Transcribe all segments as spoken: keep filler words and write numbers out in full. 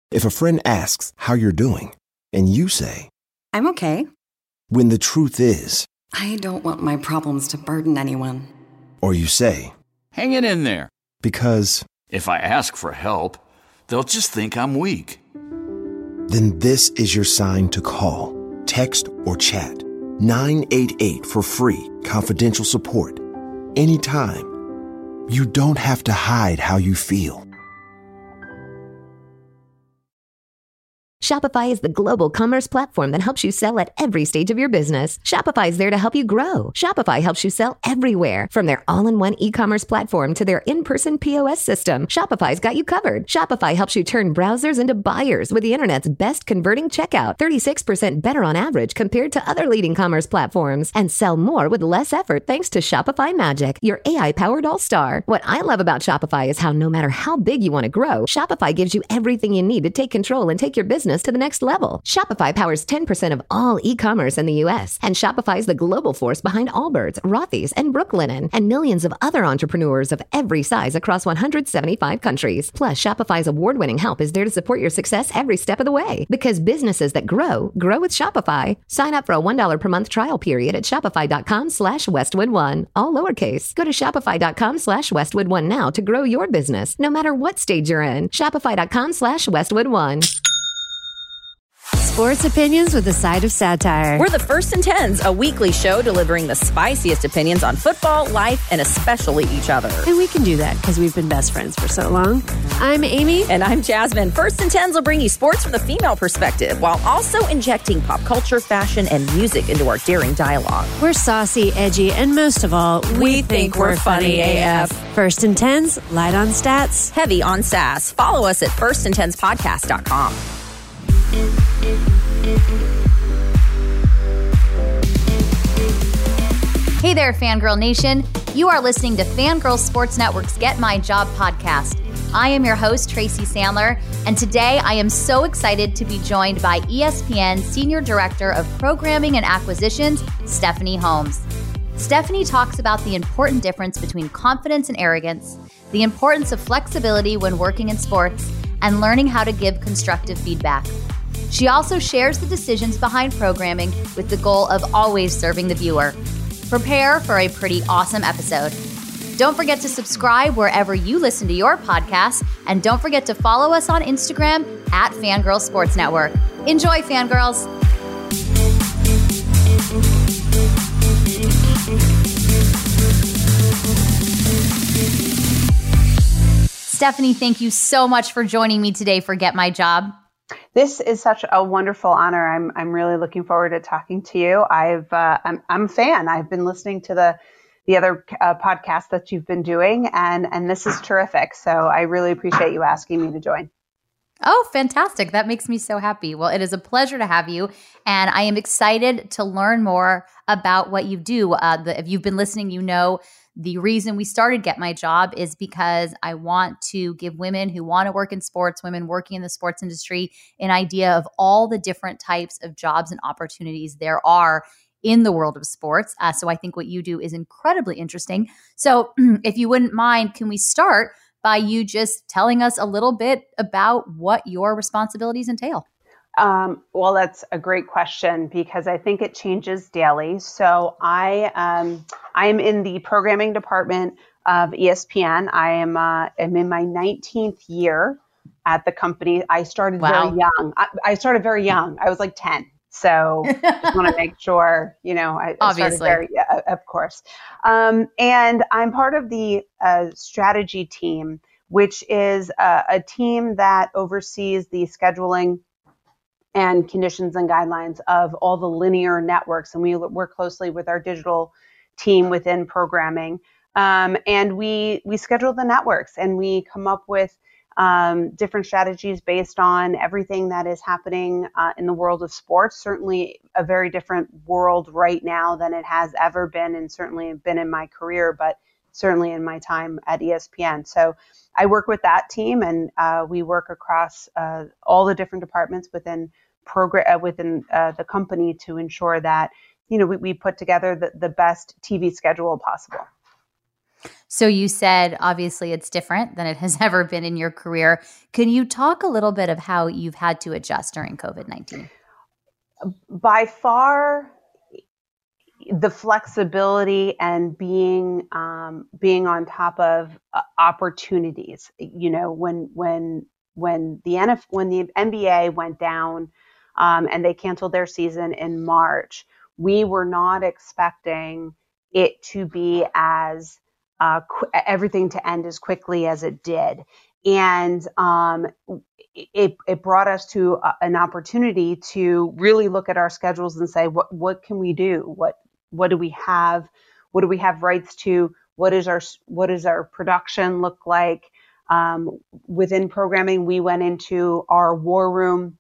If a friend asks how you're doing, and you say, I'm okay. When the truth is, I don't want my problems to burden anyone. Or you say, Hang it in there. Because if I ask for help, they'll just think I'm weak. Then this is your sign to call, text, or chat nine eight eight for free, confidential support. Anytime. You don't have to hide how you feel. Shopify is the global commerce platform that helps you sell at every stage of your business. Shopify is there to help you grow. Shopify helps you sell everywhere, from their all-in-one e-commerce platform to their in-person P O S system. Shopify's got you covered. Shopify helps you turn browsers into buyers with the internet's best converting checkout, thirty-six percent better on average compared to other leading commerce platforms, and sell more with less effort thanks to Shopify Magic, your A I-powered all-star. What I love about Shopify is how no matter how big you want to grow, Shopify gives you everything you need to take control and take your business to the next level. Shopify powers ten percent of all e-commerce in the U S, and Shopify is the global force behind Allbirds, Rothy's, and Brooklinen, and millions of other entrepreneurs of every size across one hundred seventy-five countries. Plus, Shopify's award-winning help is there to support your success every step of the way. Because businesses that grow, grow with Shopify. Sign up for a one dollar per month trial period at shopify.com slash Westwood1, all lowercase. Go to shopify.com slash Westwood1 now to grow your business, no matter what stage you're in. Shopify.com slash Westwood1. Sports opinions with a side of satire. We're the First and Tens, a weekly show delivering the spiciest opinions on football, life, and especially each other. And we can do that because we've been best friends for so long. I'm Amy. And I'm Jasmine. First and Tens will bring you sports from the female perspective while also injecting pop culture, fashion, and music into our daring dialogue. We're saucy, edgy, and most of all, we, we think, think we're funny A F. First and Tens, light on stats, heavy on sass. Follow us at first and tens podcast dot com. Hey there, Fangirl Nation. You are listening to Fangirl Sports Network's Get My Job podcast. I am your host, Tracy Sandler, and today I am so excited to be joined by E S P N Senior Director of Programming and Acquisitions, Stephanie Holmes. Stephanie talks about the important difference between confidence and arrogance, the importance of flexibility when working in sports, and learning how to give constructive feedback. She also shares the decisions behind programming with the goal of always serving the viewer. Prepare for a pretty awesome episode. Don't forget to subscribe wherever you listen to your podcasts, and don't forget to follow us on Instagram at Fangirl Sports Network. Enjoy, Fangirls! Stephanie, thank you so much for joining me today for Get My Job. This is such a wonderful honor. I'm I'm really looking forward to talking to you. I've uh, I'm I'm a fan. I've been listening to the the other uh, podcasts that you've been doing, and and this is terrific. So I really appreciate you asking me to join. Oh, fantastic. That makes me so happy. Well, it is a pleasure to have you, and I am excited to learn more about what you do. Uh, the, if you've been listening, you know the reason we started Get My Job is because I want to give women who want to work in sports, women working in the sports industry, an idea of all the different types of jobs and opportunities there are in the world of sports. Uh, so I think what you do is incredibly interesting. So if you wouldn't mind, can we start by you just telling us a little bit about what your responsibilities entail? Um, well, that's a great question because I think it changes daily. So I um, I'm in the programming department of E S P N. I am uh, I'm in my nineteenth year at the company. I started Wow. very young. I, I started very young. I was like ten. So just want to make sure, you know, I, I started Obviously. very, yeah, of course. Um, and I'm part of the uh, strategy team, which is a, a team that oversees the scheduling and conditions and guidelines of all the linear networks. And we work closely with our digital team within programming. Um, and we we schedule the networks and we come up with um, different strategies based on everything that is happening uh, in the world of sports. Certainly a very different world right now than it has ever been, and certainly been in my career, but certainly in my time at E S P N. So I work with that team, and uh, we work across uh, all the different departments within program uh, within uh, the company to ensure that, you know, we, we put together the, the best T V schedule possible. So you said, obviously, it's different than it has ever been in your career. Can you talk a little bit of how you've had to adjust during COVID nineteen? By far, the flexibility and being um, being on top of uh, opportunities. You know, when when when the N F when the N B A went down um, and they canceled their season in March, we were not expecting it to be as uh, qu- everything to end as quickly as it did, and um, it it brought us to a, an opportunity to really look at our schedules and say, what what can we do? What What do we have? What do we have rights to? What is our what does our production look like? Um, within programming, we went into our war room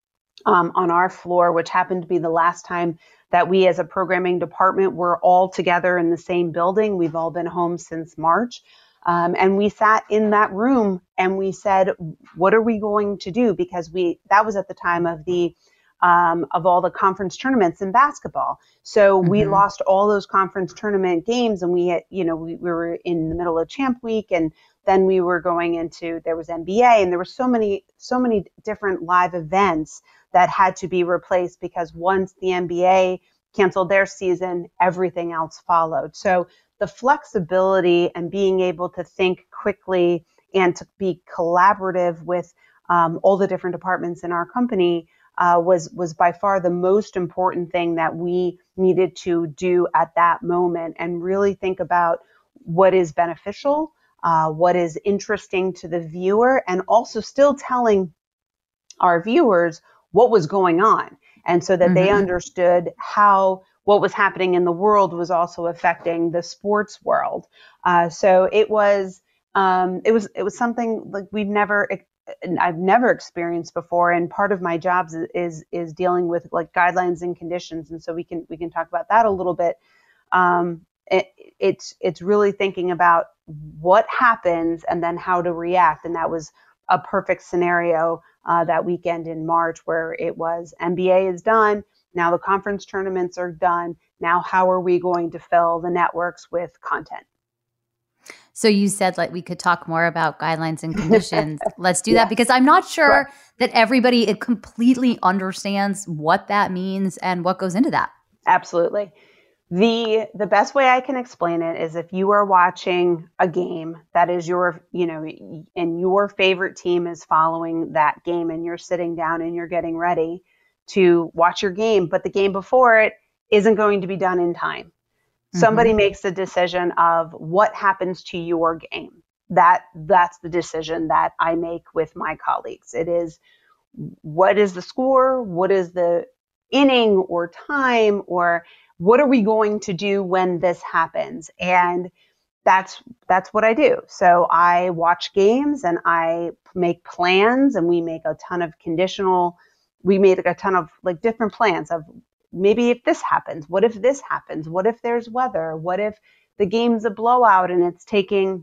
um, on our floor, which happened to be the last time that we as a programming department were all together in the same building. We've all been home since March. Um, and we sat in that room and we said, what are we going to do? Because we that was at the time of the Um, of all the conference tournaments in basketball. So mm-hmm. we lost all those conference tournament games, and we had, you know, we, we were in the middle of Champ Week, and then we were going into, there was N B A, and there were so many, so many different live events that had to be replaced because once the N B A canceled their season, everything else followed. So the flexibility and being able to think quickly and to be collaborative with um, all the different departments in our company Uh, was was by far the most important thing that we needed to do at that moment, and really think about what is beneficial, uh, what is interesting to the viewer, and also still telling our viewers what was going on, and so that mm-hmm. they understood how what was happening in the world was also affecting the sports world. Uh, so it was um, it was it was something like we've never. I've never experienced before, and part of my job is, is is dealing with like guidelines and conditions, and so we can we can talk about that a little bit. Um, it, it's it's really thinking about what happens and then how to react, and that was a perfect scenario uh, that weekend in March, where it was N B A is done, now the conference tournaments are done, now how are we going to fill the networks with content? So you said like we could talk more about guidelines and conditions. Let's do yeah. that, because I'm not sure right. that everybody it completely understands what that means and what goes into that. Absolutely. The the best way I can explain it is if you are watching a game that is your, you know, and your favorite team is following that game, and you're sitting down and you're getting ready to watch your game, but the game before it isn't going to be done in time. Somebody mm-hmm. makes the decision of what happens to your game. That that's the decision that I make with my colleagues. It is, what is the score? What is the inning or time? Or what are we going to do when this happens? And that's that's what I do. So I watch games and I make plans, and we make a ton of conditional, we made a ton of like different plans of, maybe if this happens, what if this happens? What if there's weather? What if the game's a blowout and it's taking,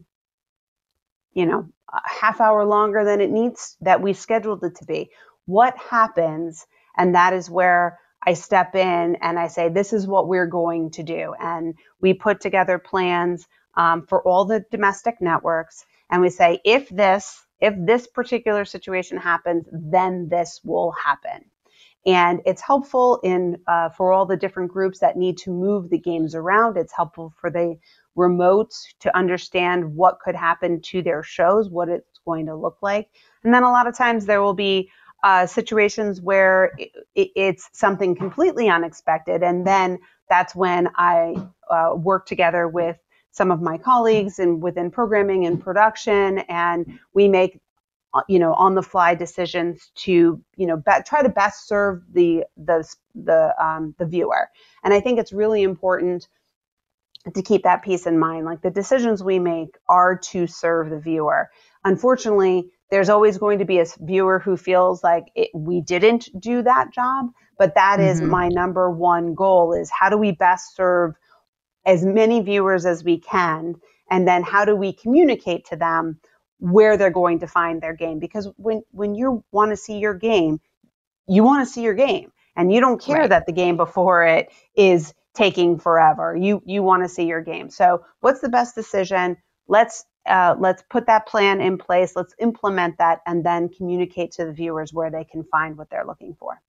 you know, a half hour longer than it needs, that we scheduled it to be? What happens? And that is where I step in and I say, this is what we're going to do. And we put together plans um, for all the domestic networks. And we say, if this, if this particular situation happens, then this will happen. And it's helpful in uh, for all the different groups that need to move the games around. It's helpful for the remotes to understand what could happen to their shows, what it's going to look like. And then a lot of times there will be uh, situations where it, it's something completely unexpected. And then that's when I uh, work together with some of my colleagues and within programming and production, and we make you know, on the fly decisions to, you know, be, try to best serve the, the, the, um, the viewer. And I think it's really important to keep that piece in mind. Like, the decisions we make are to serve the viewer. Unfortunately, there's always going to be a viewer who feels like it, we didn't do that job, but that mm-hmm. is my number one goal, is how do we best serve as many viewers as we can? And then how do we communicate to them where they're going to find their game? Because when, when you want to see your game, you want to see your game, and you don't care right. that the game before it is taking forever. You, you want to see your game. So what's the best decision let's uh, let's put that plan in place. Let's implement that, and then communicate to the viewers where they can find what they're looking for.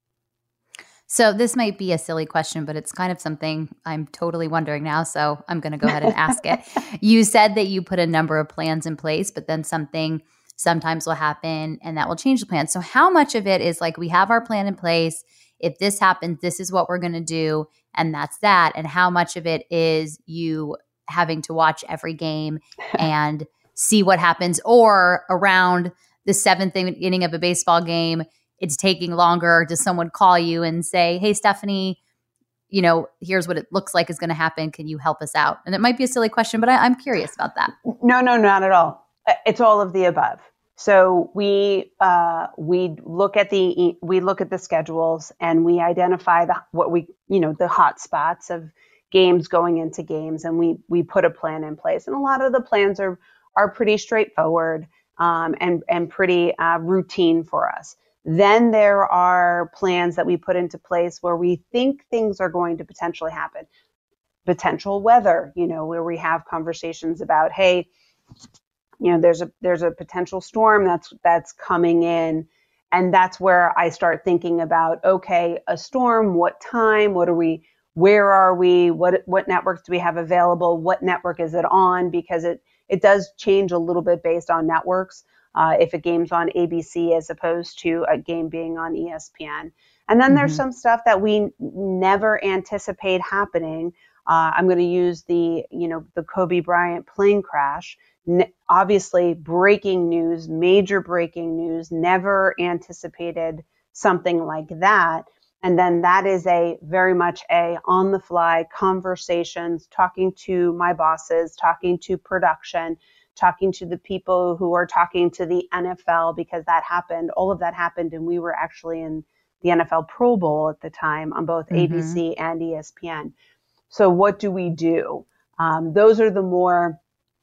So this might be a silly question, but it's kind of something I'm totally wondering now. So I'm going to go ahead and ask it. You said that you put a number of plans in place, but then something sometimes will happen and that will change the plan. So how much of it is like, we have our plan in place. If this happens, this is what we're going to do. And that's that. And how much of it is you having to watch every game and see what happens, or around the seventh inning of a baseball game, it's taking longer. Does someone call you and say, hey, Stephanie, you know, here's what it looks like is going to happen. Can you help us out? And it might be a silly question, but I, I'm curious about that. No, no, not at all. It's all of the above. So we uh, we look at the we look at the schedules, and we identify the what we you know the hot spots of games going into games, and we we put a plan in place. And a lot of the plans are are pretty straightforward um, and and pretty uh, routine for us. Then there are plans that we put into place where we think things are going to potentially happen. Potential weather, you know, where we have conversations about, hey, you know, there's a there's a potential storm that's that's coming in, and that's where I start thinking about, okay, a storm, what time, what are we, where are we, what what networks do we have available, what network is it on, because it it does change a little bit based on networks. Uh, if a game's on A B C as opposed to a game being on E S P N. And then mm-hmm. there's some stuff that we never anticipate happening. Uh, I'm going to use the, you know, the Kobe Bryant plane crash. N- obviously, breaking news, major breaking news, never anticipated something like that. And then that is a very much a on the fly conversations, talking to my bosses, talking to production, talking to the people who are talking to the N F L, because that happened. All of that happened, and we were actually in the N F L Pro Bowl at the time on both mm-hmm. A B C and E S P N. So what do we do? Um, those are the more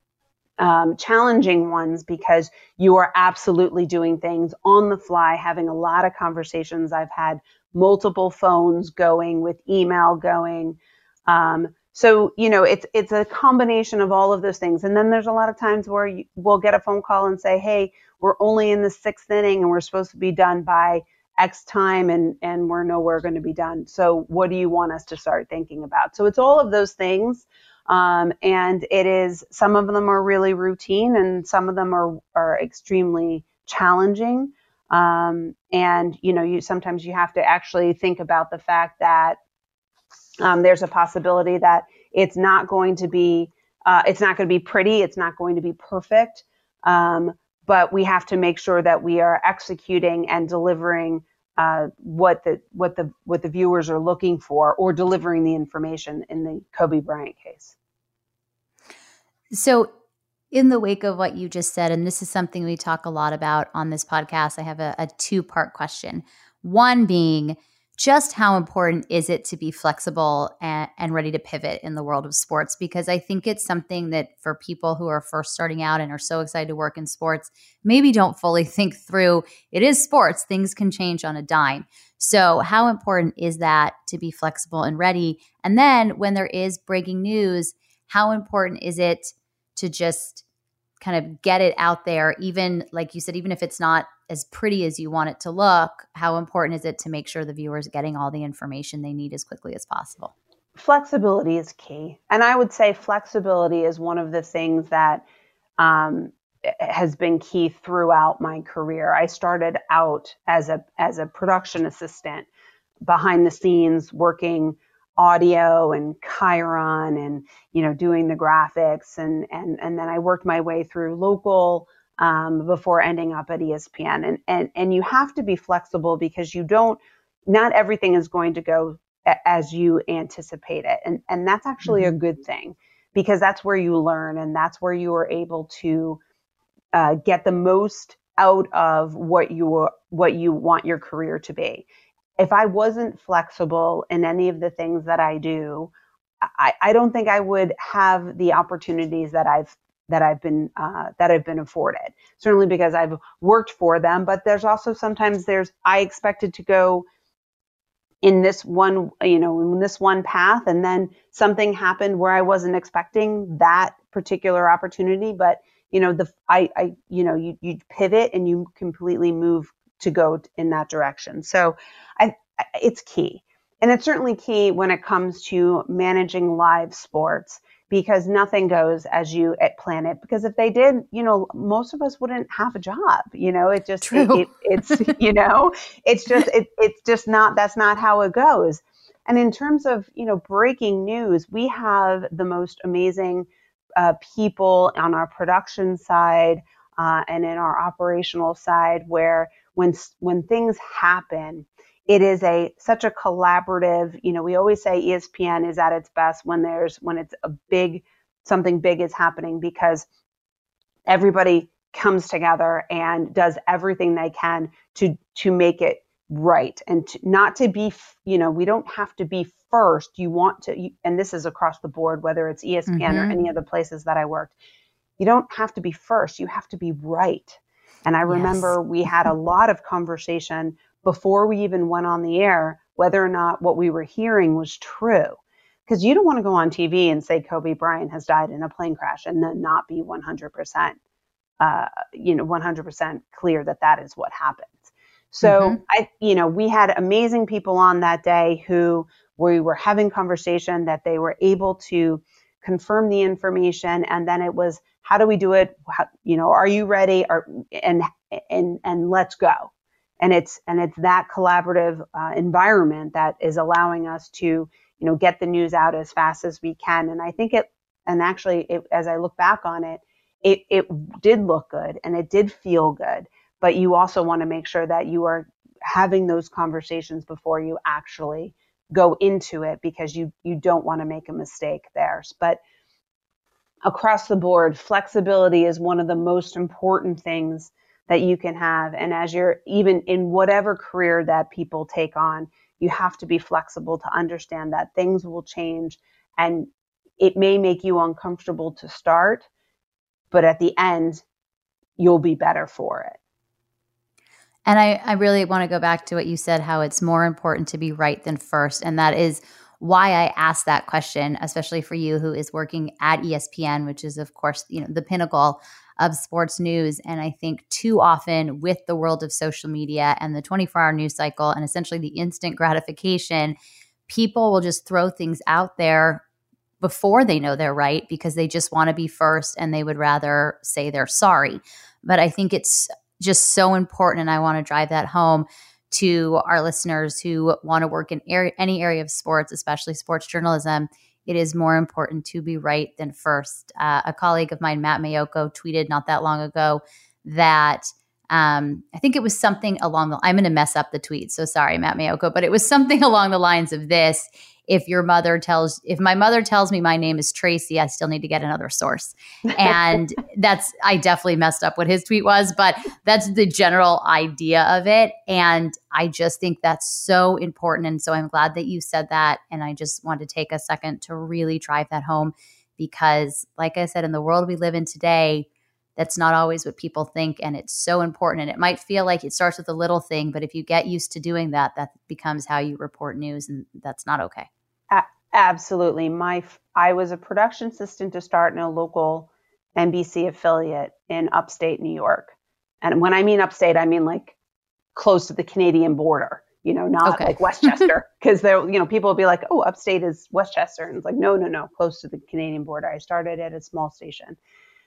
um, challenging ones, because you are absolutely doing things on the fly, having a lot of conversations. I've had multiple phones going, with email going. Um, So, you know, it's it's a combination of all of those things. And then there's a lot of times where you, we'll get a phone call and say, hey, we're only in the sixth inning and we're supposed to be done by X time, and, and we're nowhere going to be done. So what do you want us to start thinking about? So it's all of those things. Um, and it is, some of them are really routine and some of them are, are extremely challenging. Um, and, you know, you sometimes you have to actually think about the fact that Um, there's a possibility that it's not going to be, uh, it's not going to be pretty. It's not going to be perfect. Um, but we have to make sure that we are executing and delivering uh, what the what the what the viewers are looking for, or delivering the information in the Kobe Bryant case. So, in the wake of what you just said, and this is something we talk a lot about on this podcast, I have a, a two-part question. One being, just how important is it to be flexible and, and ready to pivot in the world of sports? Because I think it's something that for people who are first starting out and are so excited to work in sports, maybe don't fully think through. It is sports. Things can change on a dime. So how important is that to be flexible and ready? And then when there is breaking news, how important is it to just kind of get it out there, even like you said, even if it's not as pretty as you want it to look, how important is it to make sure the viewers are getting all the information they need as quickly as possible? Flexibility is key. And I would say flexibility is one of the things that um, has been key throughout my career. I started out as a as a production assistant behind the scenes, working audio and Chiron and, you know, doing the graphics. And, and, and then I worked my way through local um, before ending up at E S P N. And, and, and you have to be flexible, because you don't, not everything is going to go a, as you anticipate it. And, and that's actually mm-hmm. a good thing, because that's where you learn, and that's where you are able to uh, get the most out of what you what you want your career to be. If I wasn't flexible in any of the things that I do, I, I don't think I would have the opportunities that I've that I've been uh, that I've been afforded. Certainly because I've worked for them, but there's also sometimes there's I expected to go in this one, you know, in this one path, and then something happened where I wasn't expecting that particular opportunity. But, you know, the, I, I, you know, you, you pivot and you completely move to go in that direction. So I, it's key. And it's certainly key when it comes to managing live sports, because nothing goes as you plan it. Because if they did, you know, most of us wouldn't have a job. You know, it just, it, it, it's, you know, it's just, it, it's just not, that's not how it goes. And in terms of, you know, breaking news, we have the most amazing uh, people on our production side uh, and in our operational side, where when when things happen, it is a such a collaborative, you know, we always say E S P N is at its best when there's when it's a big, something big is happening, because everybody comes together and does everything they can to to make it right, and to, not to be, you know, we don't have to be first. You want to, and this is across the board, whether it's E S P N mm-hmm. or any of the places that I worked, you don't have to be first. You have to be right. And I remember yes. we had a lot of conversation before we even went on the air, whether or not what we were hearing was true. Because you don't want to go on T V and say Kobe Bryant has died in a plane crash and then not be one hundred percent, uh, you know, one hundred percent clear that that is what happens. So mm-hmm. I, you know, we had amazing people on that day who we were having conversation that they were able to confirm the information. And then it was, how do we do it? How, you know, are you ready? Are, and, and, and let's go. And it's, and it's that collaborative uh, environment that is allowing us to, you know, get the news out as fast as we can. And I think it, and actually it, as I look back on it, it, it did look good and it did feel good, but you also want to make sure that you are having those conversations before you actually go into it, because you, you don't want to make a mistake there. But across the board, flexibility is one of the most important things that you can have. And as you're even in whatever career that people take on, you have to be flexible to understand that things will change, and it may make you uncomfortable to start, but at the end, you'll be better for it. And I, I really want to go back to what you said, how it's more important to be right than first. And that is why I asked that question, especially for you who is working at E S P N, which is, of course, you know, the pinnacle of sports news. And I think too often with the world of social media and the twenty-four hour news cycle and essentially the instant gratification, people will just throw things out there before they know they're right, because they just want to be first and they would rather say they're sorry. But I think it's just so important, and I want to drive that home to our listeners who want to work in area, any area of sports, especially sports journalism. It is more important to be right than first. Uh, a colleague of mine, Matt Mayoko, tweeted not that long ago that um, I think it was something along the – I'm going to mess up the tweet, so sorry, Matt Mayoko, but it was something along the lines of this: if your mother tells – if my mother tells me my name is Tracy, I still need to get another source. And that's – I definitely messed up what his tweet was, but that's the general idea of it. And I just think that's so important. And so I'm glad that you said that. And I just want to take a second to really drive that home, because like I said, in the world we live in today, that's not always what people think. And it's so important. And it might feel like it starts with a little thing, but if you get used to doing that, that becomes how you report news, and that's not okay. A- absolutely. My, I was a production assistant to start in a local N B C affiliate in upstate New York. And when I mean upstate, I mean like close to the Canadian border, you know, not okay. like Westchester, because there, you know, people will be like, oh, upstate is Westchester. And it's like, no, no, no, close to the Canadian border. I started at a small station.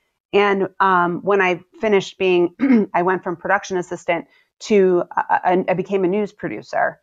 And um, when I finished being, I went from production assistant to, uh, I became a news producer.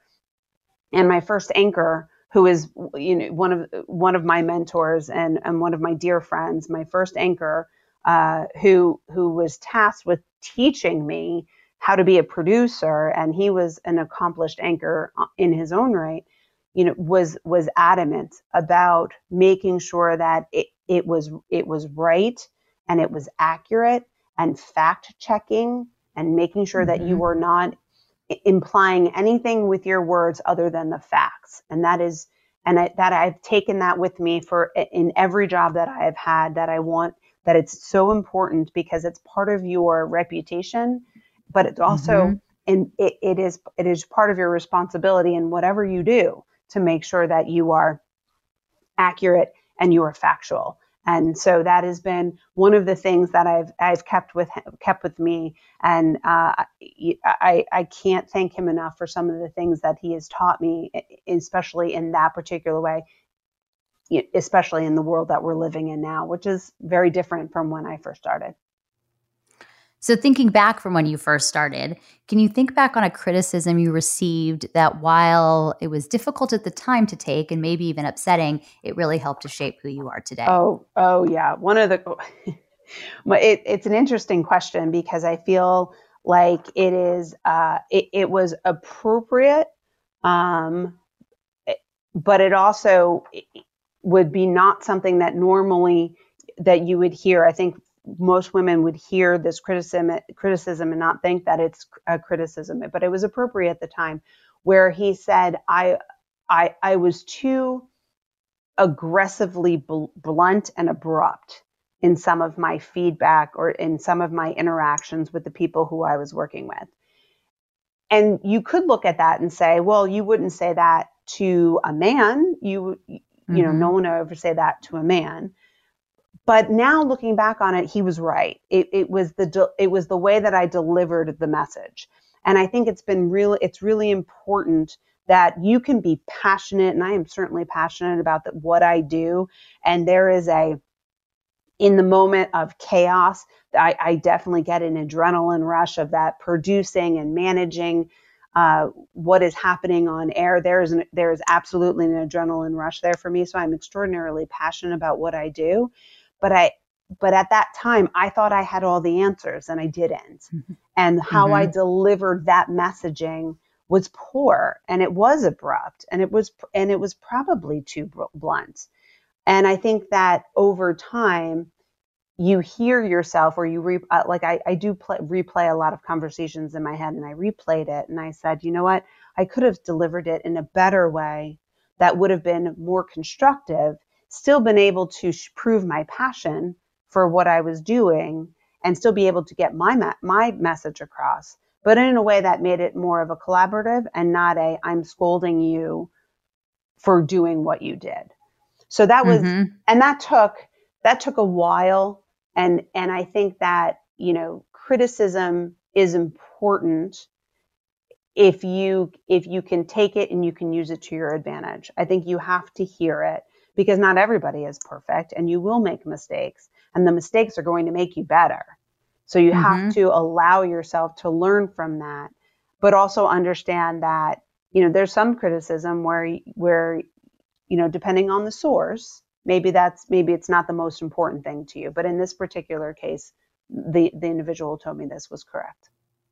And my first anchor, who is, you know, one of one of my mentors and, and one of my dear friends, my first anchor, uh, who who was tasked with teaching me how to be a producer, and he was an accomplished anchor in his own right, you know, was was adamant about making sure that it, it was it was right and it was accurate, and fact checking and making sure mm-hmm. that you were not implying anything with your words other than the facts. And that is, and I, that I've taken that with me for in every job that I have had, that I want, that it's so important, because it's part of your reputation, but it's also mm-hmm. and it, it is it is part of your responsibility in whatever you do to make sure that you are accurate and you are factual. And so that has been one of the things that I've I've kept with kept with me, and uh, I I can't thank him enough for some of the things that he has taught me, especially in that particular way, especially in the world that we're living in now, which is very different from when I first started. So thinking back from when you first started, can you think back on a criticism you received that while it was difficult at the time to take and maybe even upsetting, it really helped to shape who you are today? Oh, oh yeah. One of the, it, it's an interesting question because I feel like it is, uh, it, it was appropriate, um, but it also would be not something that normally that you would hear. I think most women would hear this criticism criticism and not think that it's a criticism, but it was appropriate at the time, where he said, I, I, I was too aggressively bl- blunt and abrupt in some of my feedback or in some of my interactions with the people who I was working with. And you could look at that and say, well, you wouldn't say that to a man. You, you mm-hmm. know, no one would ever say that to a man. But now looking back on it, he was right. It, it was the it was the way that I delivered the message, and I think it's been really it's really important that you can be passionate, and I am certainly passionate about the, what I do. And there is a in the moment of chaos, I, I definitely get an adrenaline rush of that producing and managing uh, what is happening on air. There is an, there is absolutely an adrenaline rush there for me. So I'm extraordinarily passionate about what I do. But I, but at that time, I thought I had all the answers, and I didn't. Mm-hmm. And how mm-hmm. I delivered that messaging was poor, and it was abrupt, and it was, and it was probably too blunt. And I think that over time, you hear yourself, or you re, uh, like I, I do play, replay a lot of conversations in my head, and I replayed it, and I said, you know what, I could have delivered it in a better way that would have been more constructive. Still been able to sh- prove my passion for what I was doing, and still be able to get my ma- my message across, but in a way that made it more of a collaborative and not a I'm scolding you for doing what you did. So that was, mm-hmm. and that took that took a while, and and I think that, you know, criticism is important if you if you can take it and you can use it to your advantage. I think you have to hear it, because not everybody is perfect, and you will make mistakes, and the mistakes are going to make you better. So you mm-hmm. have to allow yourself to learn from that, but also understand that, you know, there's some criticism where, where, you know, depending on the source, maybe that's, maybe it's not the most important thing to you. But in this particular case, the, the individual who told me this was correct.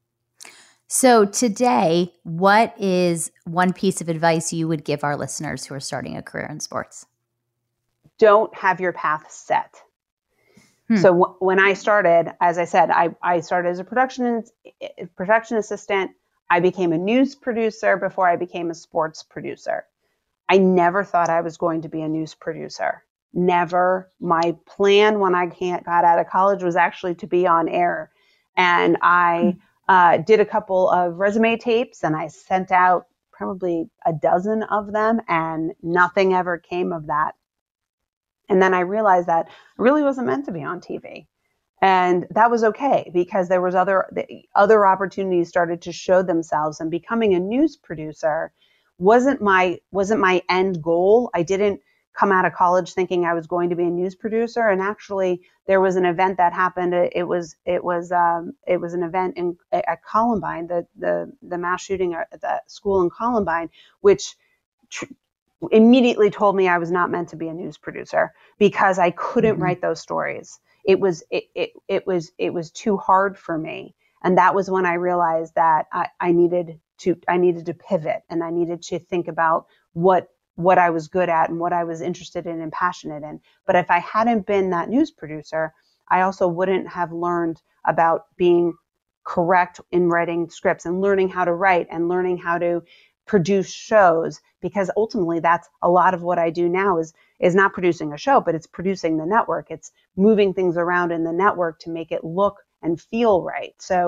So today, what is one piece of advice you would give our listeners who are starting a career in sports? Don't have your path set. Hmm. So w- when I started, as I said, I, I started as a production production assistant. I became a news producer before I became a sports producer. I never thought I was going to be a news producer. Never. My plan when I got out of college was actually to be on air. And I hmm. uh, did a couple of resume tapes, and I sent out probably a dozen of them, and nothing ever came of that. And then I realized that I really wasn't meant to be on T V. And that was okay, because there was other other opportunities started to show themselves, and becoming a news producer wasn't my wasn't my end goal. I didn't come out of college thinking I was going to be a news producer. And actually, there was an event that happened. It was it was um, it was an event in at Columbine, the the the mass shooting at the school in Columbine, which tr- immediately told me I was not meant to be a news producer, because I couldn't mm-hmm. write those stories. It was it, it it was it was too hard for me. And that was when I realized that I, I needed to I needed to pivot, and I needed to think about what what I was good at and what I was interested in and passionate in. But if I hadn't been that news producer, I also wouldn't have learned about being correct in writing scripts, and learning how to write, and learning how to produce shows, because ultimately that's a lot of what I do now is is not producing a show, but it's producing the network. It's moving things around in the network to make it look and feel right. So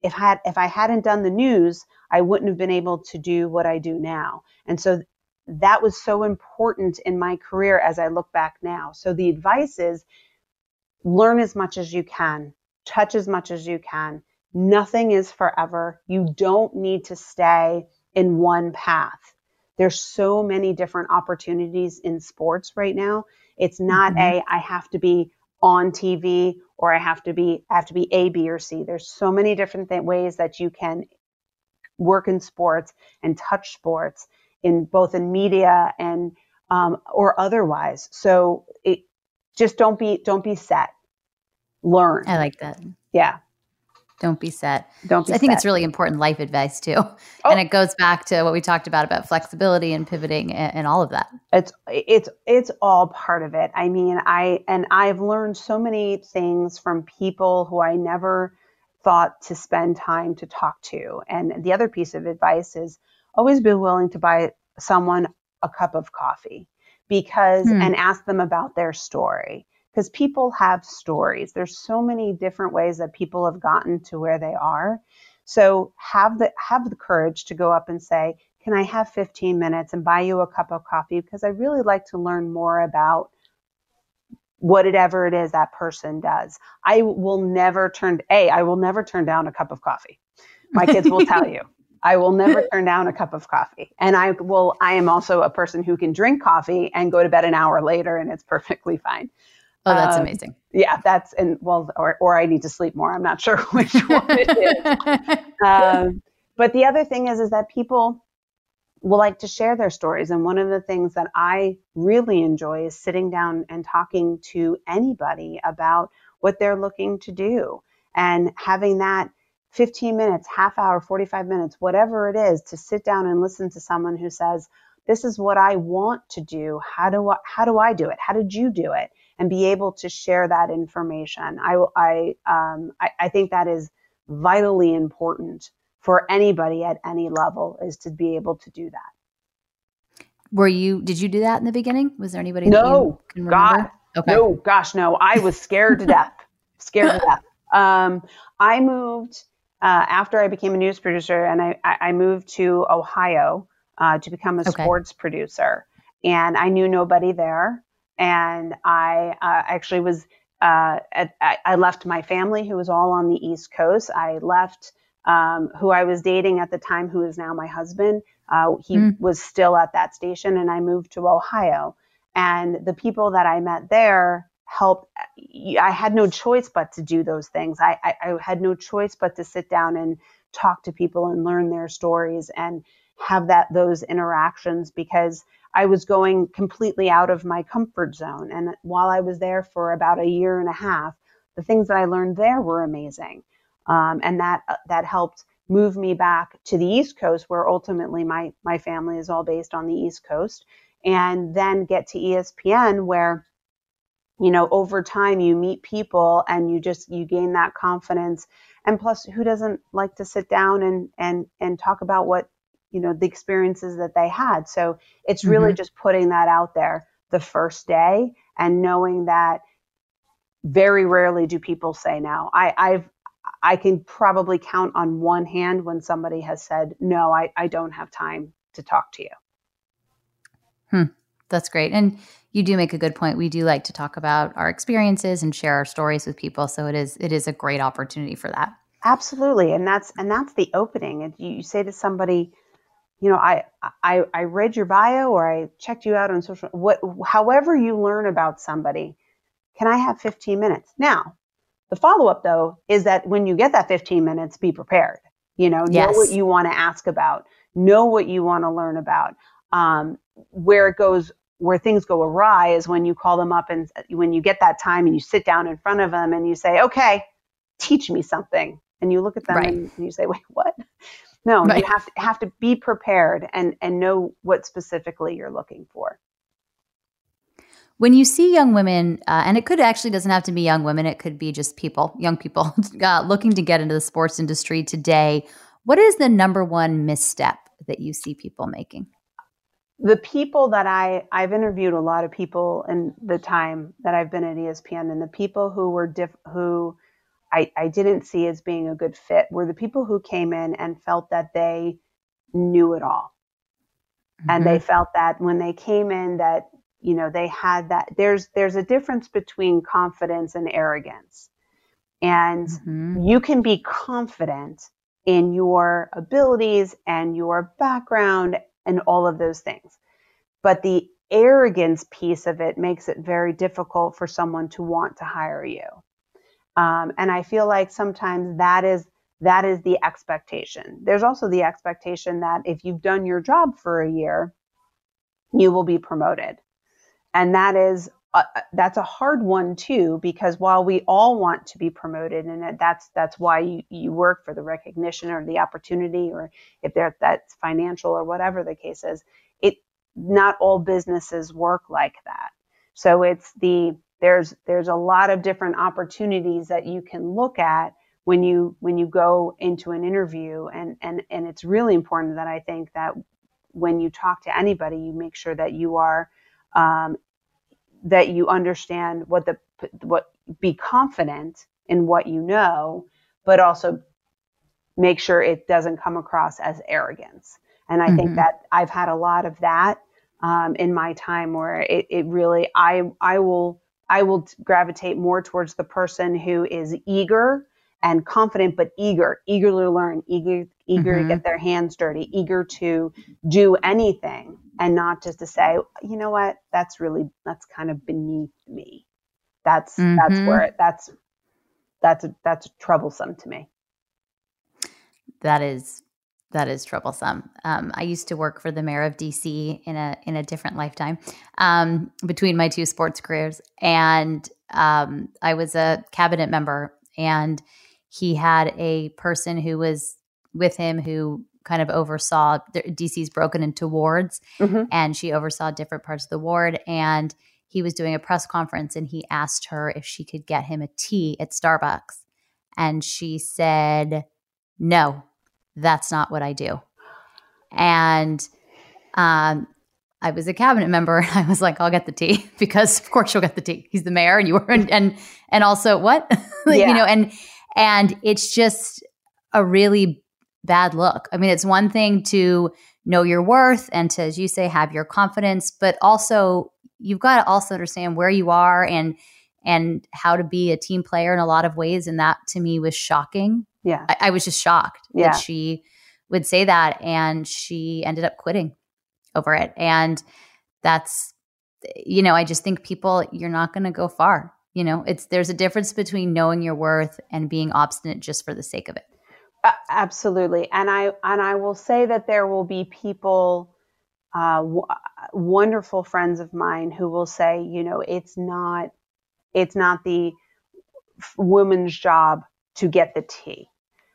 if I had, if I hadn't done the news, I wouldn't have been able to do what I do now. And so that was so important in my career as I look back now. So the advice is learn as much as you can, touch as much as you can. Nothing is forever. You don't need to stay in one path. There's so many different opportunities in sports right now. It's not mm-hmm. a, I have to be on T V or I have to be, I have to be A, B, or C. There's so many different th- ways that you can work in sports and touch sports in both in media and, um, or otherwise. So it just don't be, don't be set. Learn. I like that. Yeah. Don't be set. Don't be I think set. it's really important life advice too. Oh. And it goes back to what we talked about, about flexibility and pivoting and, and all of that. It's, it's, it's all part of it. I mean, I, and I've learned so many things from people who I never thought to spend time to talk to. And the other piece of advice is always be willing to buy someone a cup of coffee because, hmm. and ask them about their story. Because people have stories. There's so many different ways that people have gotten to where they are. So have the have the courage to go up and say, can I have fifteen minutes and buy you a cup of coffee? Because I really like to learn more about whatever it is that person does. I will never turn, A, I will never turn down a cup of coffee. My kids will tell you. I will never turn down a cup of coffee. And I will, I am also a person who can drink coffee and go to bed an hour later and it's perfectly fine. Oh, that's um, amazing. Yeah, that's, and well, or, or I need to sleep more. I'm not sure which one it is. um, but the other thing is, is that people will like to share their stories. And one of the things that I really enjoy is sitting down and talking to anybody about what they're looking to do and having that fifteen minutes, half hour, forty-five minutes, whatever it is, to sit down and listen to someone who says, this is what I want to do. How do I, how do I do it? How did you do it? And be able to share that information. I, I, um, I, I think that is vitally important for anybody at any level, is to be able to do that. Were you, did you do that in the beginning? Was there anybody no, that you can remember? God, okay. No, gosh, no. I was scared to death, scared to death. Um, I moved, uh, after I became a news producer, and I, I moved to Ohio uh, to become a okay. sports producer. And I knew nobody there. And I uh, actually was, uh, at, I left my family who was all on the East Coast. I left um, who I was dating at the time, who is now my husband. Uh, he mm. was still at that station, and I moved to Ohio. And the people that I met there helped. I had no choice but to do those things. I, I, I had no choice but to sit down and talk to people and learn their stories and have that those interactions, because I was going completely out of my comfort zone. And while I was there for about a year and a half, the things that I learned there were amazing. Um, and that uh, that helped move me back to the East Coast, where ultimately my, my family is all based on the East Coast, and then get to E S P N, where, you know, over time you meet people and you just, you gain that confidence. And plus, who doesn't like to sit down and, and, and talk about what, you know, the experiences that they had. So it's really mm-hmm. just putting that out there the first day and knowing that very rarely do people say no. I, I've, I can probably count on one hand when somebody has said, no, I, I don't have time to talk to you. Hmm. That's great. And you do make a good point. We do like to talk about our experiences and share our stories with people. So it is, it is a great opportunity for that. Absolutely. And that's, and that's the opening. And you say to somebody, you know, I, I, I read your bio, or I checked you out on social, what, however you learn about somebody, can I have fifteen minutes? Now, the follow-up though, is that when you get that fifteen minutes, be prepared, you know, yes. know what you want to ask about, know what you want to learn about. Um, where it goes, where things go awry is when you call them up and when you get that time and you sit down in front of them and you say, okay, teach me something. And you look at them right. and you say, wait, what? No, right. you have to have to be prepared and, and know what specifically you're looking for. When you see young women, uh, and it could actually doesn't have to be young women, it could be just people, young people uh, looking to get into the sports industry today, what is the number one misstep that you see people making? The people that I, I've interviewed a lot of people in the time that I've been at E S P N, and the people who were diff, who I, I didn't see as being a good fit were the people who came in and felt that they knew it all. Mm-hmm. And they felt that when they came in that, you know, they had that, there's, there's a difference between confidence and arrogance. And mm-hmm. you can be confident in your abilities and your background and all of those things. But the arrogance piece of it makes it very difficult for someone to want to hire you. Um, and I feel like sometimes that is that is the expectation. There's also the expectation that if you've done your job for a year, you will be promoted. And that is a, that's a hard one too, because while we all want to be promoted, and that's that's why you, you work for the recognition or the opportunity, or if there, that's financial or whatever the case is, it not all businesses work like that. So it's the There's there's a lot of different opportunities that you can look at when you when you go into an interview, and and and it's really important that I think that when you talk to anybody, you make sure that you are um, that you understand what the what be confident in what you know, but also make sure it doesn't come across as arrogance. And I mm-hmm. think that I've had a lot of that um, in my time where it, it really I I will. I will gravitate more towards the person who is eager and confident, but eager, eager to learn, eager, eager mm-hmm. to get their hands dirty, eager to do anything, and not just to say, you know what, that's really, that's kind of beneath me. That's, mm-hmm. that's where it, that's, that's, that's troublesome to me. That is, that is troublesome. Um, I used to work for the mayor of D C in a in a different lifetime um, between my two sports careers, and um, I was a cabinet member, and he had a person who was with him who kind of oversaw D C's broken into wards, mm-hmm. and she oversaw different parts of the ward. And he was doing a press conference, and he asked her if she could get him a tea at Starbucks, and she said, "No. That's not what I do." And um, I was a cabinet member, and I was like, "I'll get the tea," because of course you'll get the tea. He's the mayor, and you were, and and, and also what, yeah. you know, and and it's just a really bad look. I mean, it's one thing to know your worth and to, as you say, have your confidence, but also you've got to also understand where you are and and how to be a team player in a lot of ways. And that to me was shocking. Yeah. I, I was just shocked yeah. that she would say that, and she ended up quitting over it. And that's, you know, I just think people, you're not going to go far. You know, it's, there's a difference between knowing your worth and being obstinate just for the sake of it. Uh, absolutely. And I, and I will say that there will be people, uh, w- wonderful friends of mine who will say, you know, it's not, it's not the f- woman's job to get the tea.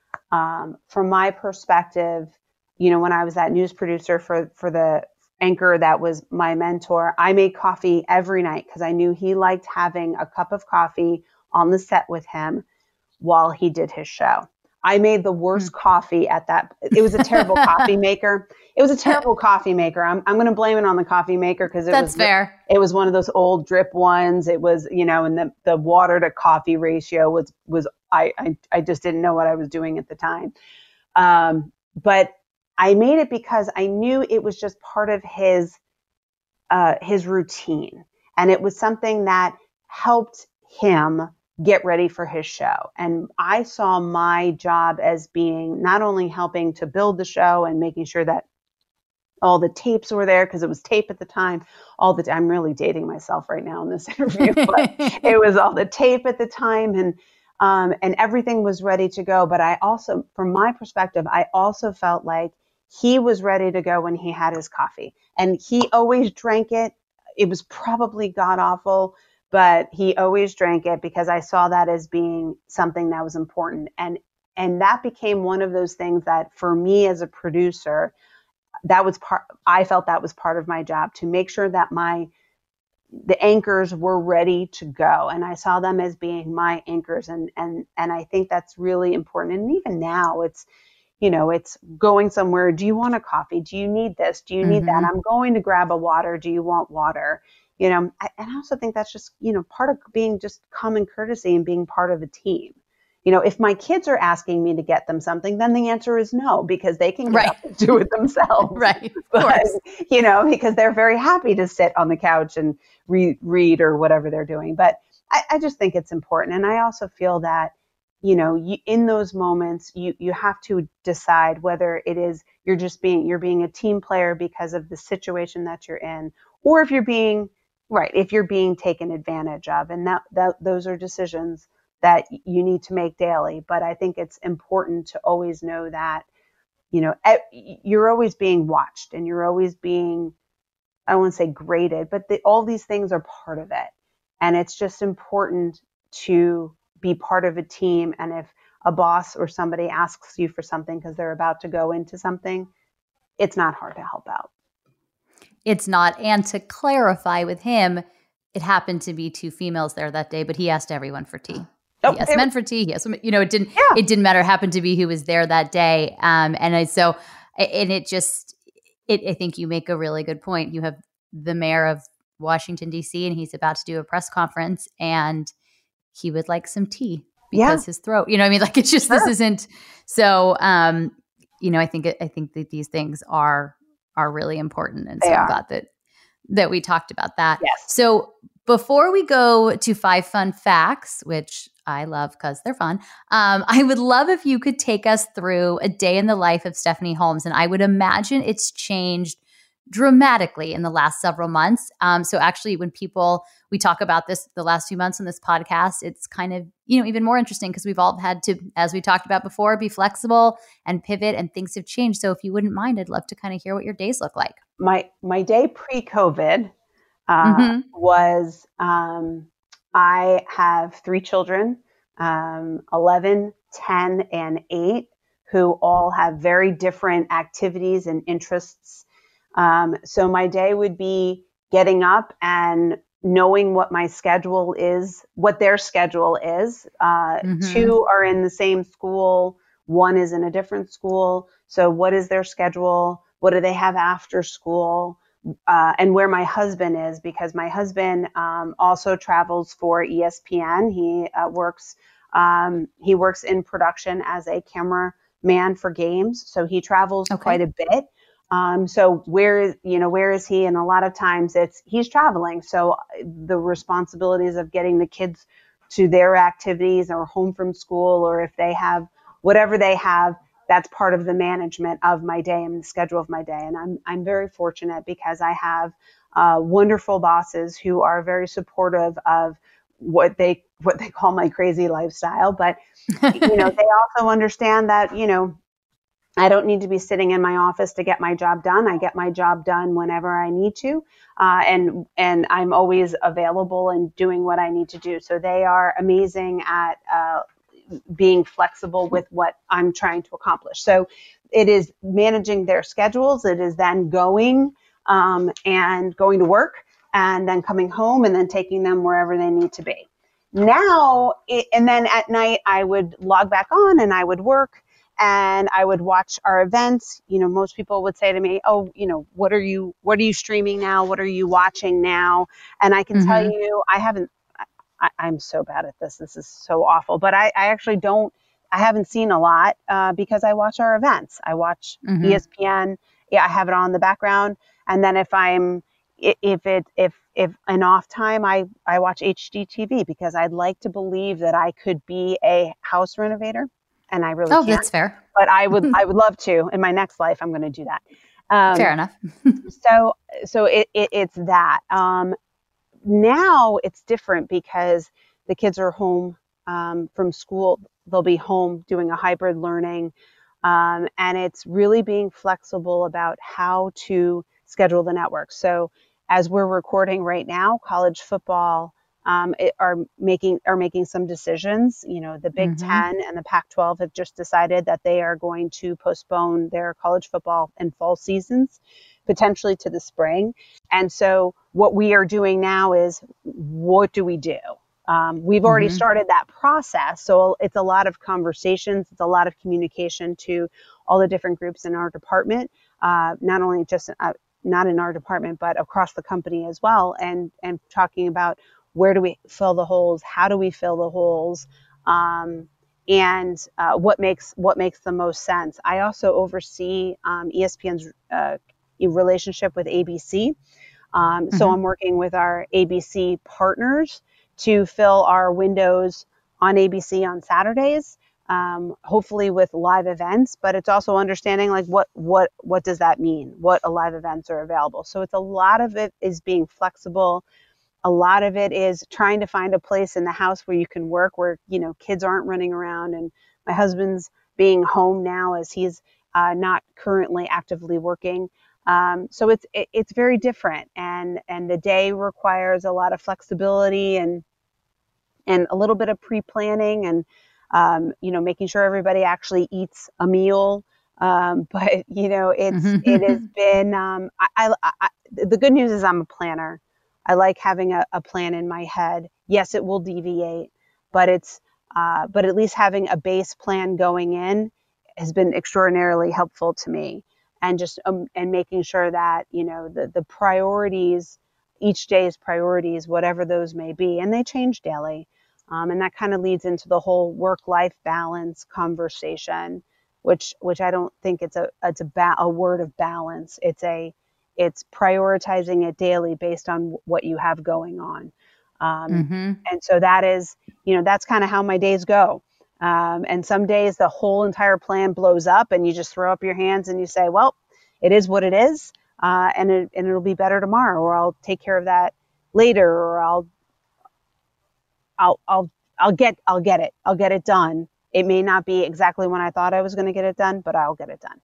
Um, from my perspective, you know, when I was that news producer for, for the anchor that was my mentor, I made coffee every night because I knew he liked having a cup of coffee on the set with him while he did his show. I made the worst mm. coffee at that. It was a terrible coffee maker. It was a terrible coffee maker. I'm I'm going to blame it on the coffee maker because it That's was fair. It was one of those old drip ones. It was, you know, and the, the water to coffee ratio was was I, I I just didn't know what I was doing at the time. Um, but I made it because I knew it was just part of his uh, his routine, and it was something that helped him get ready for his show. And I saw my job as being not only helping to build the show and making sure that all the tapes were there, because it was tape at the time, all the I'm really dating myself right now in this interview, but it was all the tape at the time, and um, and everything was ready to go. But I also, from my perspective, I also felt like he was ready to go when he had his coffee, and he always drank it. It was probably god awful, but he always drank it because I saw that as being something that was important. And, and that became one of those things that for me as a producer, that was part, I felt that was part of my job, to make sure that my, the anchors were ready to go. And I saw them as being my anchors. And, and, and I think that's really important. And even now it's, you know, it's going somewhere. Do you want a coffee? Do you need this? Do you need mm-hmm. that? I'm going to grab a water. Do you want water? You know, I, and I also think that's just, you know, part of being just common courtesy and being part of a team. You know, if my kids are asking me to get them something, then the answer is no, because they can get Right. up and do it themselves. Right. Of But, course. you know, because they're very happy to sit on the couch and re- read or whatever they're doing. But I, I just think it's important. And I also feel that, you know, you, in those moments, you, you have to decide whether it is you're just being, you're being a team player because of the situation that you're in, or if you're being, right, if you're being taken advantage of. And that, that those are decisions that you need to make daily. But I think it's important to always know that, you know, you're always being watched and you're always being, I won't say graded, but the, all these things are part of it. And it's just important to be part of a team. And if a boss or somebody asks you for something because they're about to go into something, it's not hard to help out. It's not. And to clarify with him, it happened to be two females there that day, but he asked everyone for tea. Oh, He asked men for tea. He asked women, you know, it didn't, Yeah. it didn't matter. It happened to be who was there that day. Um, and I, so, and it just, it, I think you make a really good point. You have the mayor of Washington, D C, and he's about to do a press conference and he would like some tea because Yeah. his throat, you know what I mean? Like it's just, Sure. this isn't, so, um, you know, I think, I think that these things are, are really important. And so They I'm are. glad that, that we talked about that. Yes. So before we go to five fun facts, which I love because they're fun, um, I would love if you could take us through a day in the life of Stephanie Holmes. And I would imagine it's changed dramatically in the last several months. Um, so actually, when people, we talk about this the last few months on this podcast, it's kind of, you know, even more interesting because we've all had to, as we talked about before, be flexible and pivot, and things have changed. So if you wouldn't mind, I'd love to kind of hear what your days look like. My, my day pre-COVID uh, Mhm. was, um, I have three children, um, eleven, ten, and eight, who all have very different activities and interests. Um, so my day would be getting up and knowing what my schedule is, what their schedule is. Uh, Mhm. Two are in the same school. One is in a different school. So what is their schedule? What do they have after school? Uh, and where my husband is, because my husband um, also travels for E S P N. He uh, works um, he works in production as a cameraman for games, so he travels Okay. quite a bit. Um, so where you know where is he? And a lot of times it's he's traveling. So the responsibilities of getting the kids to their activities or home from school, or if they have whatever they have, that's part of the management of my day and the schedule of my day. And I'm I'm very fortunate because I have uh, wonderful bosses who are very supportive of what they what they call my crazy lifestyle. But you know, they also understand that you know I don't need to be sitting in my office to get my job done. I get my job done whenever I need to, uh, and and I'm always available and doing what I need to do. So they are amazing at uh, being flexible with what I'm trying to accomplish. So it is managing their schedules. It is then going um, and going to work and then coming home and then taking them wherever they need to be. Now, it, and then at night I would log back on and I would work and I would watch our events. You know, most people would say to me, oh, you know, what are you, what are you streaming now? What are you watching now? And I can tell Mhm. you, I haven't, I, I'm so bad at this. This is so awful. But I, I actually don't, I haven't seen a lot uh, because I watch our events. I watch Mhm. E S P N. Yeah, I have it on in the background. And then if I'm, i- if it, if, if an off time, I, I watch H D T V because I'd like to believe that I could be a house renovator. And I really Oh, can't. that's fair. But I would, I would love to. In my next life, I'm going to do that. Um, Fair enough. so, so it, it, it's that. Um, now it's different because the kids are home um, from school. They'll be home doing a hybrid learning. Um, and it's really being flexible about how to schedule the network. So as we're recording right now, college football um, it, are making are making some decisions. You know, the Big Mhm. Ten and the Pac twelve have just decided that they are going to postpone their college football and fall seasons, potentially to the spring. And so what we are doing now is, what do we do? Um, we've already Mhm. started that process. So it's a lot of conversations. It's a lot of communication to all the different groups in our department, uh, not only just uh, not in our department, but across the company as well. And, and talking about where do we fill the holes? How do we fill the holes? Um, and uh, what makes what makes the most sense. I also oversee um, E S P N's uh, relationship with A B C. Um, mm-hmm. So I'm working with our A B C partners to fill our windows on A B C on Saturdays, um, hopefully with live events. But it's also understanding like what what what does that mean? What live events are available? So it's a lot of it is being flexible. A lot of it is trying to find a place in the house where you can work, where, you know, kids aren't running around, and my husband's being home now as he's uh, not currently actively working. Um, so it's it, it's very different, and and the day requires a lot of flexibility and and a little bit of pre-planning, and um, you know, making sure everybody actually eats a meal. Um, but you know, it's it has been. Um, I, I, I the good news is I'm a planner. I like having a, a plan in my head. Yes, it will deviate, but it's uh, but at least having a base plan going in has been extraordinarily helpful to me. And just um, and making sure that, you know, the the priorities, each day's priorities, whatever those may be, and they change daily. Um, and that kind of leads into the whole work-life balance conversation, which which I don't think it's a it's a, ba- a word of balance. It's a It's prioritizing it daily based on what you have going on. Um, mm-hmm. And so that is, you know, that's kind of how my days go. Um, and some days the whole entire plan blows up and you just throw up your hands and you say, well, it is what it is. Uh, and, it, and it'll be better tomorrow, or I'll take care of that later, or I'll, I'll, I'll, I'll get, I'll get it. I'll get it done. It may not be exactly when I thought I was going to get it done, but I'll get it done.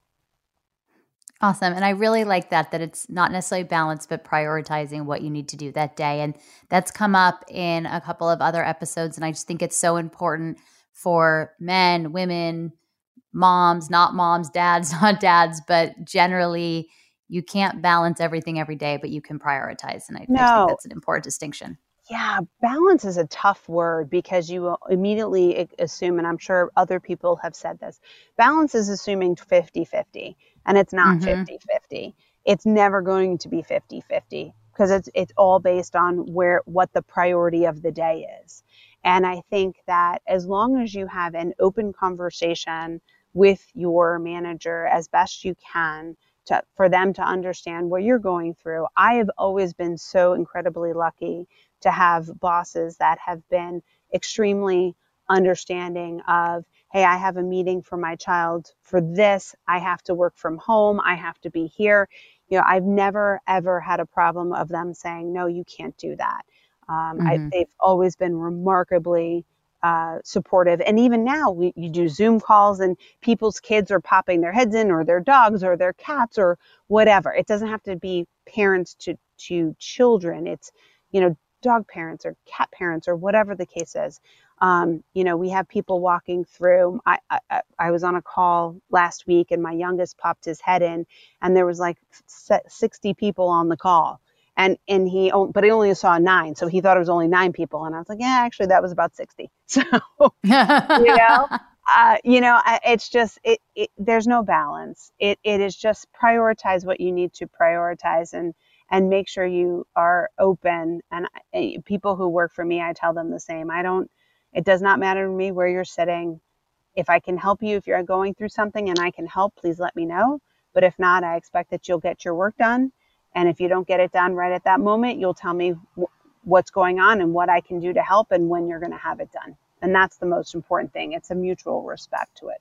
Awesome. And I really like that, that it's not necessarily balanced, but prioritizing what you need to do that day. And that's come up in a couple of other episodes. And I just think it's so important for men, women, moms, not moms, dads, not dads, but generally you can't balance everything every day, but you can prioritize. And I, no. I think that's an important distinction. Yeah, balance is a tough word because you immediately assume, and I'm sure other people have said this, balance is assuming fifty-fifty, and it's not mm-hmm. fifty-fifty. It's never going to be fifty-fifty because it's it's all based on where what the priority of the day is. And I think that as long as you have an open conversation with your manager as best you can to, for them to understand what you're going through. I have always been so incredibly lucky to have bosses that have been extremely understanding of, hey, I have a meeting for my child for this. I have to work from home. I have to be here. You know, I've never, ever had a problem of them saying, no, you can't do that. Um, mm-hmm. I, they've always been remarkably uh, supportive. And even now we, you do Zoom calls and people's kids are popping their heads in, or their dogs or their cats or whatever. It doesn't have to be parents to, to children. It's, you know, dog parents or cat parents or whatever the case is. Um, you know, we have people walking through. I, I I was on a call last week and my youngest popped his head in and there was like sixty people on the call. And and he, but he only saw nine, so he thought it was only nine people. And I was like, yeah, actually, that was about sixty. So, you know, uh, you know, it's just, it, it. There's no balance. It it is just prioritize what you need to prioritize, and and make sure you are open. And I, people who work for me, I tell them the same. I don't. It does not matter to me where you're sitting. If I can help you, if you're going through something and I can help, please let me know. But if not, I expect that you'll get your work done. And if you don't get it done right at that moment, you'll tell me w- what's going on and what I can do to help and when you're going to have it done. And that's the most important thing. It's a mutual respect to it.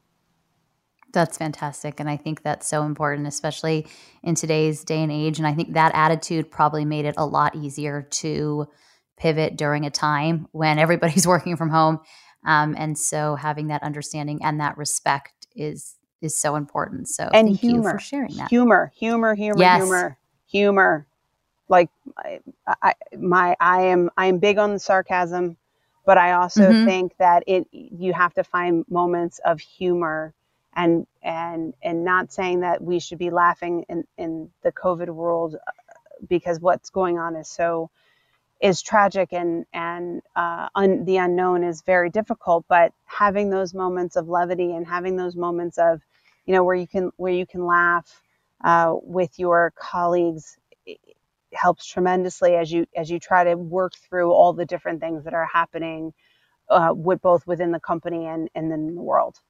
That's fantastic. And I think that's so important, especially in today's day and age. And I think that attitude probably made it a lot easier to pivot during a time when everybody's working from home. Um, and so having that understanding and that respect is is so important. So and thank humor, you for sharing that. Humor, humor, humor, yes. humor. Humor, like I, I, my, I am, I am big on the sarcasm, but I also mm-hmm. think that it, you have to find moments of humor, and and and not saying that we should be laughing in, in the COVID world, because what's going on is so is tragic, and and uh, un, the unknown is very difficult. But having those moments of levity and having those moments of, you know, where you can where you can laugh Uh, with your colleagues, it helps tremendously as you as you try to work through all the different things that are happening uh, with both within the company and, and in the world.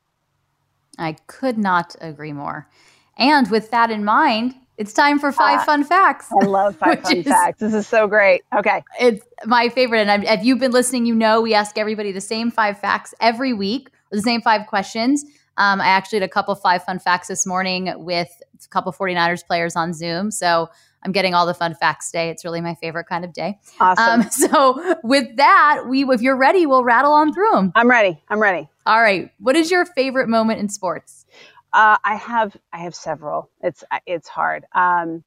I could not agree more. And with that in mind, it's time for five uh, fun facts. I love five fun is, facts. This is so great. Okay. It's my favorite. And if you've been listening, you know we ask everybody the same five facts every week, the same five questions. Um, I actually had a couple five fun facts this morning with a couple 49ers players on Zoom. So I'm getting all the fun facts today. It's really my favorite kind of day. Awesome. Um, so with that, we, if you're ready, we'll rattle on through them. I'm ready. I'm ready. All right. What is your favorite moment in sports? Uh, I have I have several. It's it's hard. Um,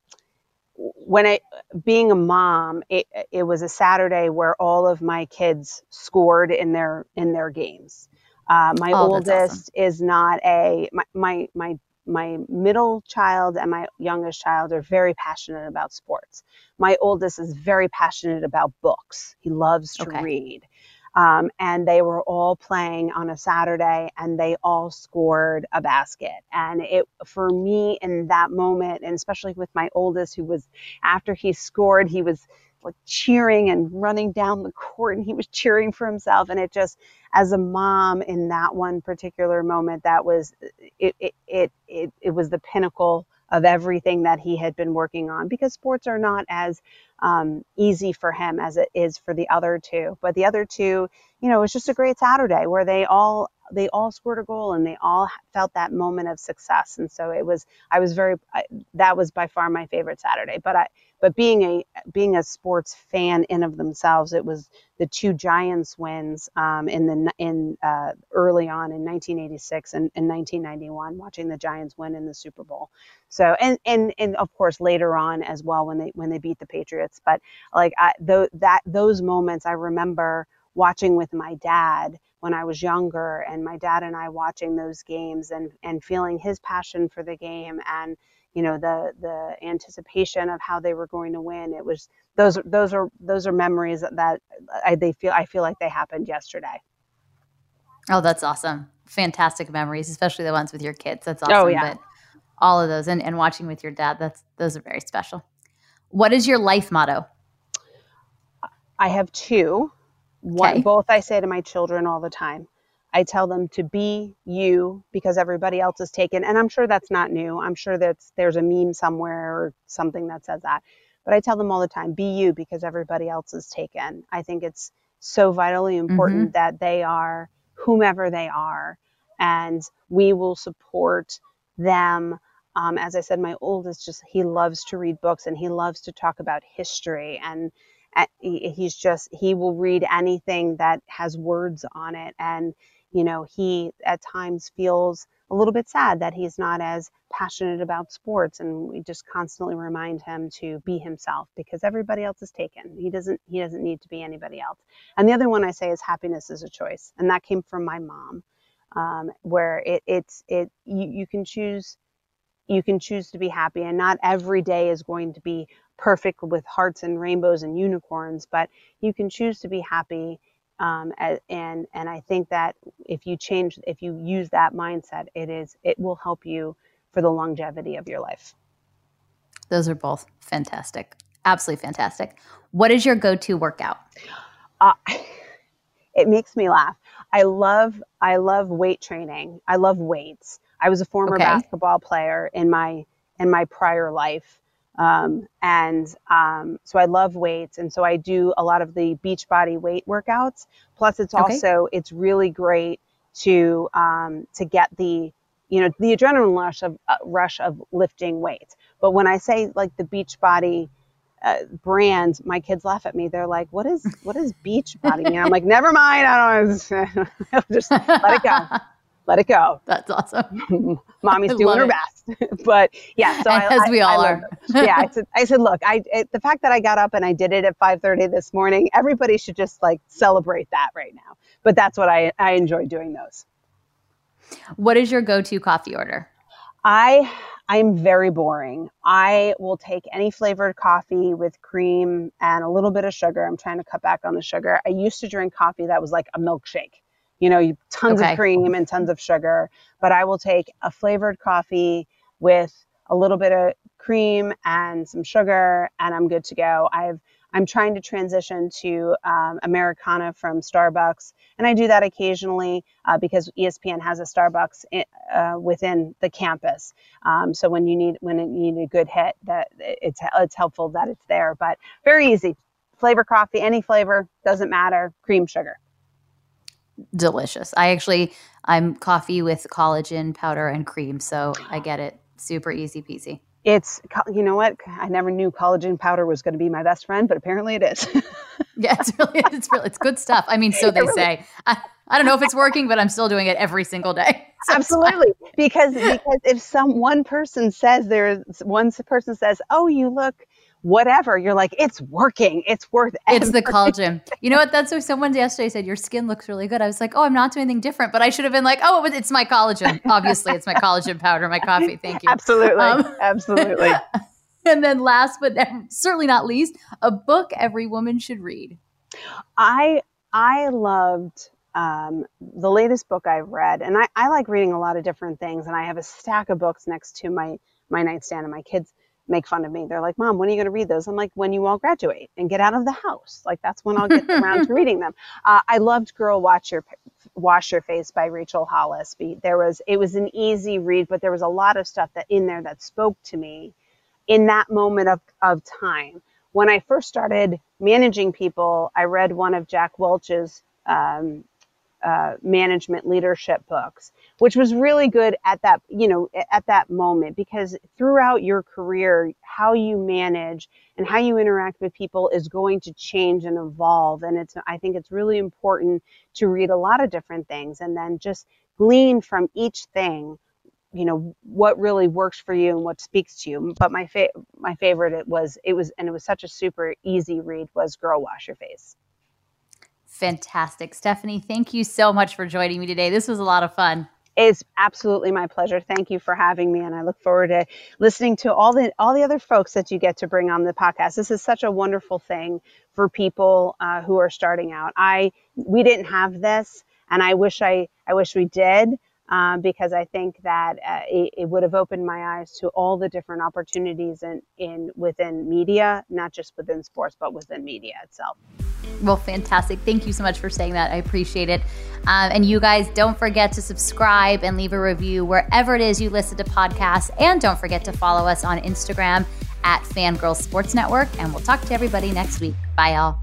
when I being a mom, it it was a Saturday where all of my kids scored in their in their games. Uh, my oh, oldest awesome. is not a my, my my my middle child and my youngest child are very passionate about sports. My oldest is very passionate about books. He loves to okay. read. Um, and they were all playing on a Saturday and they all scored a basket. And it, for me in that moment, and especially with my oldest, who was, after he scored, he was like cheering and running down the court and he was cheering for himself. And it just, as a mom in that one particular moment, that was, it, it, it, it, it was the pinnacle of everything that he had been working on, because sports are not as um, easy for him as it is for the other two. But the other two, you know, it was just a great Saturday where they all they all scored a goal and they all felt that moment of success. And so it was, I was very, I, that was by far my favorite Saturday. But I, but being a being a sports fan in of themselves, it was the two Giants wins um, in the in uh, early on in nineteen eighty-six and in nineteen ninety-one, watching the Giants win in the Super Bowl. So and and and of course later on as well when they when they beat the Patriots. But like I, th- that those moments I remember watching with my dad when I was younger, and my dad and I watching those games and and feeling his passion for the game and, you know, the the anticipation of how they were going to win. It was those those are those are memories that, that I they feel I feel like they happened yesterday. Oh, that's awesome. Fantastic memories, especially the ones with your kids. That's awesome. Oh, yeah. But all of those and, and watching with your dad, that's those are very special. What is your life motto? I have two. One, okay. Both I say to my children all the time. I tell them to be you because everybody else is taken. And I'm sure that's not new. I'm sure that's there's a meme somewhere or something that says that. But I tell them all the time, be you because everybody else is taken. I think it's so vitally important mm-hmm. that they are whomever they are. And we will support them. Um, as I said, my oldest just, he loves to read books and he loves to talk about history. And uh, he, he's just, he will read anything that has words on it. And you know, he at times feels a little bit sad that he's not as passionate about sports. And we just constantly remind him to be himself because everybody else is taken. He doesn't, he doesn't need to be anybody else. And the other one I say is happiness is a choice. And that came from my mom, um, where it, it's, it, you, you can choose, you can choose to be happy, and not every day is going to be perfect with hearts and rainbows and unicorns, but you can choose to be happy. Um, and and I think that if you change, if you use that mindset, it is it will help you for the longevity of your life. Those are both fantastic, absolutely fantastic. What is your go-to workout? Uh, it makes me laugh. I love I love weight training. I love weights. I was a former okay. basketball player in my in my prior life. Um, and, um, so I love weights. And so I do a lot of the Beachbody weight workouts. Plus it's also, okay. it's really great to, um, to get the, you know, the adrenaline rush of, uh, rush of lifting weights. But when I say like the Beachbody, uh, brand, my kids laugh at me. They're like, what is, what is Beachbody mean? I'm like, never mind. I don't know. Just let it go. Let it go. That's awesome. Mommy's doing her it. best. But yeah, so I, as we I, all I are. yeah, I said, I said, look, I it, the fact that I got up and I did it at five thirty this morning, everybody should just like celebrate that right now. But that's what I I enjoy doing those. What is your go-to coffee order? I I'm very boring. I will take any flavored coffee with cream and a little bit of sugar. I'm trying to cut back on the sugar. I used to drink coffee that was like a milkshake. You know, tons okay. of cream and tons of sugar, but I will take a flavored coffee with a little bit of cream and some sugar and I'm good to go. I've, I'm trying to transition to um, Americana from Starbucks, and I do that occasionally uh, because E S P N has a Starbucks in, uh, within the campus. Um, so when you need when you need a good hit, that it's it's helpful that it's there. But very easy, flavor coffee, any flavor, doesn't matter. Cream, sugar. Delicious. I actually I'm coffee with collagen powder and cream, so I get it. Super easy peasy. It's, you know what? I never knew collagen powder was going to be my best friend, but apparently it is. Yeah, it's really, it's really, it's good stuff. I mean, so they really, say. I, I don't know if it's working, but I'm still doing it every single day. So absolutely, because because if some one person says there's one person says, "Oh, you look whatever," you're like, "It's working. It's worth." It's every- the collagen. You know what? That's what someone yesterday said. Your skin looks really good. I was like, "Oh, I'm not doing anything different," but I should have been like, "Oh, it's my collagen." Obviously, it's my collagen powder, my coffee. Thank you. Absolutely, um, absolutely. And then, last but certainly not least, a book every woman should read. I I loved um, the latest book I've read, and I, I like reading a lot of different things. And I have a stack of books next to my my nightstand, and my kids make fun of me. They're like, "Mom, when are you going to read those?" I'm like, "When you all graduate and get out of the house. Like that's when I'll get around to reading them." Uh, I loved "Girl, Watch Your Wash Your Face" by Rachel Hollis. There was it was an easy read, but there was a lot of stuff that in there that spoke to me in that moment of of time. When I first started managing people, I read one of Jack Welch's um, uh, management leadership books, which was really good at that, you know, at that moment, because throughout your career, how you manage and how you interact with people is going to change and evolve. And it's, I think it's really important to read a lot of different things and then just glean from each thing, you know, what really works for you and what speaks to you. But my fa- my favorite, it was, it was, and it was such a super easy read, was Girl, Wash Your Face. Fantastic. Stephanie, thank you so much for joining me today. This was a lot of fun. It's absolutely my pleasure. Thank you for having me. And I look forward to listening to all the, all the other folks that you get to bring on the podcast. This is such a wonderful thing for people uh, who are starting out. I, we didn't have this, and I wish I, I wish we did. Um, because I think that uh, it, it would have opened my eyes to all the different opportunities in, in within media, not just within sports, but within media itself. Well, fantastic. Thank you so much for saying that. I appreciate it. Um, and you guys, don't forget to subscribe and leave a review wherever it is you listen to podcasts. And don't forget to follow us on Instagram at Fangirl Sports Network. And we'll talk to everybody next week. Bye, y'all.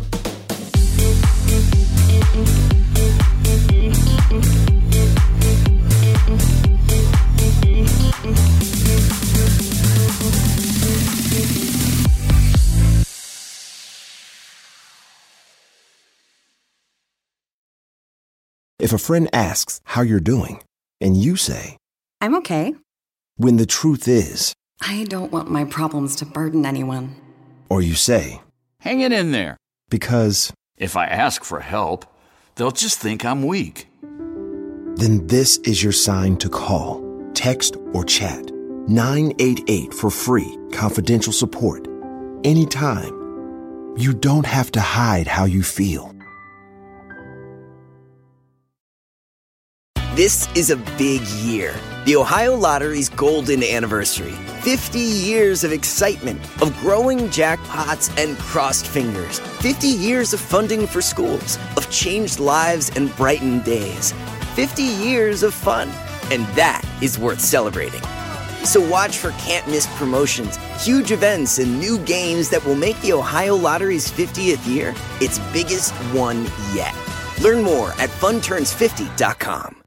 If a friend asks how you're doing, and you say, I'm okay. When the truth is, I don't want my problems to burden anyone. Or you say, hang it in there. Because if I ask for help, they'll just think I'm weak. Then this is your sign to call, text, or chat nine eight eight for free, confidential support. Anytime. You don't have to hide how you feel. This is a big year. The Ohio Lottery's golden anniversary. fifty years of excitement, of growing jackpots and crossed fingers. fifty years of funding for schools, of changed lives and brightened days. fifty years of fun, and that is worth celebrating. So watch for can't-miss promotions, huge events, and new games that will make the Ohio Lottery's fiftieth year its biggest one yet. Learn more at fun turns fifty dot com.